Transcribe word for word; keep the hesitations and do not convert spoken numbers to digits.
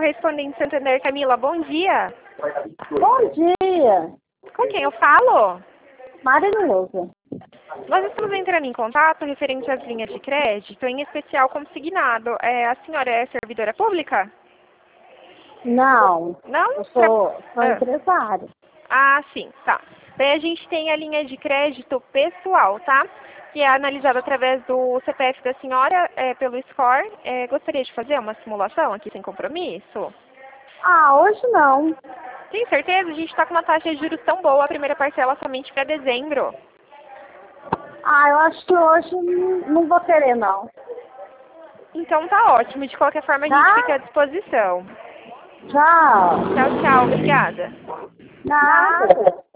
Correspondente Santander, Camila, bom dia. Bom dia, Com quem eu falo? Marileuza. Nós estamos entrando em contato referente às linhas de crédito, em especial consignado. É, a senhora é servidora pública? Não, Não? eu sou, sou Ah. empresária. Ah, sim, tá. Daí a gente tem a linha de crédito pessoal, tá? Que é analisada através do C P F da senhora, é, pelo score. É, gostaria de fazer uma simulação aqui sem compromisso? Ah, hoje não. Tem certeza? A gente está com uma taxa de juros tão boa, a primeira parcela somente para dezembro. Ah, eu acho que hoje não não vou querer, não. Então tá ótimo. De qualquer forma, a gente Tá? fica à disposição. Tchau. Tchau, tchau. Obrigada. Nada.